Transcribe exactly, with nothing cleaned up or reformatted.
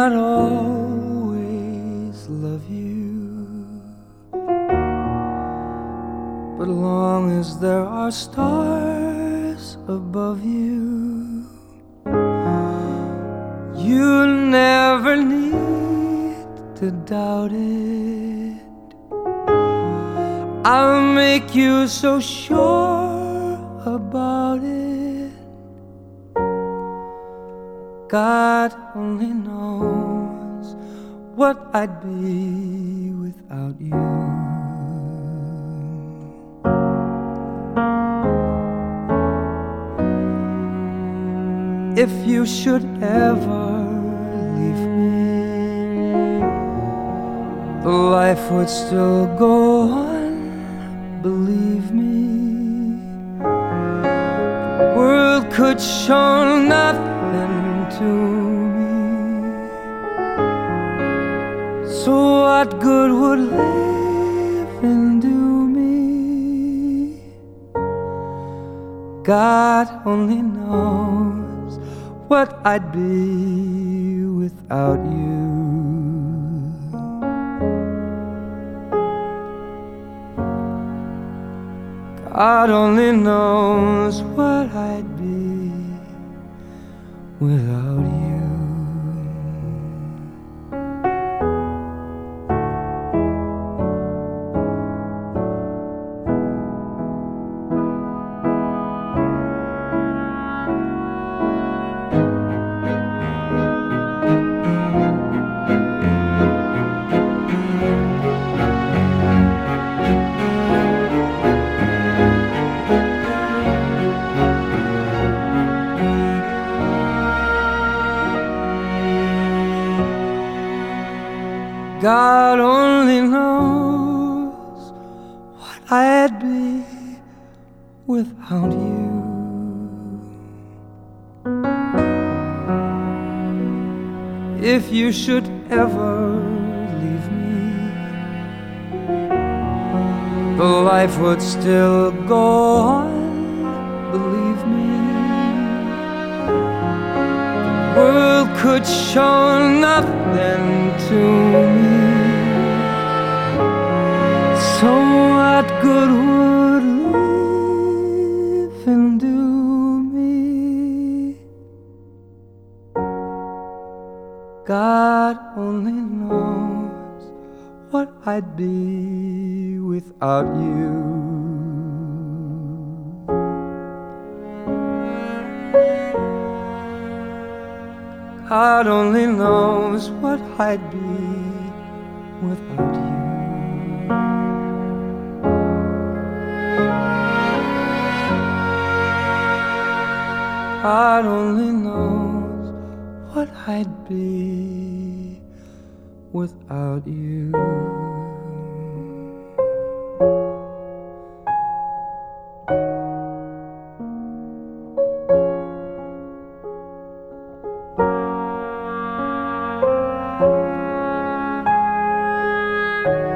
not always love you, but long as there are stars above you, you never need to doubt it. I'll make you so sure about it. God only knows what I'd be without you. If you should ever leave me, life would still go on, believe me. The world could show nothing to me, so what good would living do me? God only knows what I'd be without you. God only knows what I'd be without you. God only knows what I'd be without you. If you should ever leave me, the life would still go on, believe me. The world could show nothing to me, so what good would living do me? God only knows what I'd be without you. God only knows what I'd be without you. God only knows what I'd be without you. Thank you.